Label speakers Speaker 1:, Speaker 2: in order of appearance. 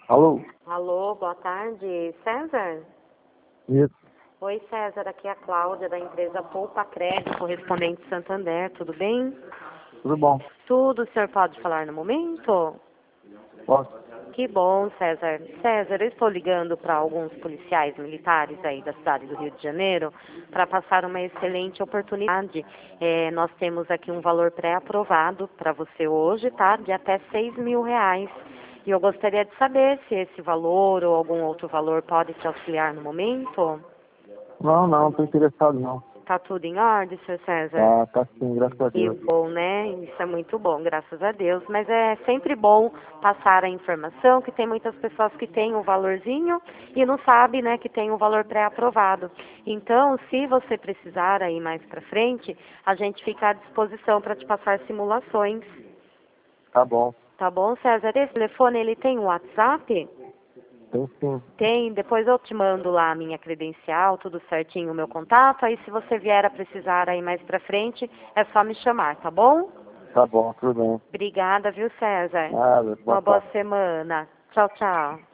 Speaker 1: Alô?
Speaker 2: Alô, boa tarde. César?
Speaker 1: Isso,
Speaker 2: Oi, César. Aqui é a Cláudia, da empresa Poupa Crédito, correspondente Santander. Tudo bem?
Speaker 1: tudo bom?
Speaker 2: Tudo, o senhor pode falar no momento?
Speaker 1: Posso?
Speaker 2: Que bom, César. César, eu estou ligando para alguns policiais militares aí da cidade do Rio de Janeiro para passar uma excelente oportunidade. Nós temos aqui um valor pré-aprovado para você hoje, tá? De até R$ 6.000. E eu gostaria de saber se esse valor ou algum outro valor pode te auxiliar no momento.
Speaker 1: Não tô interessado não.
Speaker 2: Tá tudo em ordem, senhor César?
Speaker 1: Tá sim, graças a
Speaker 2: Que
Speaker 1: Deus.
Speaker 2: bom, né? Isso é muito bom, graças a Deus. Mas é sempre bom passar a informação que tem muitas pessoas que têm um valorzinho e não sabem, né, que tem um valor pré-aprovado. Então, se você precisar aí mais para frente, a gente fica à disposição para te passar simulações.
Speaker 1: Tá bom.
Speaker 2: Tá bom, César? Esse telefone, ele tem um WhatsApp?
Speaker 1: Tem sim.
Speaker 2: Tem, depois eu te mando lá a minha credencial, tudo certinho, o meu contato. Aí se você vier a precisar aí mais pra frente, é só me chamar, tá bom?
Speaker 1: Tá bom, tudo bem.
Speaker 2: Obrigada, viu, César?
Speaker 1: Nada, boa
Speaker 2: Uma boa
Speaker 1: tarde.
Speaker 2: semana. Tchau, tchau.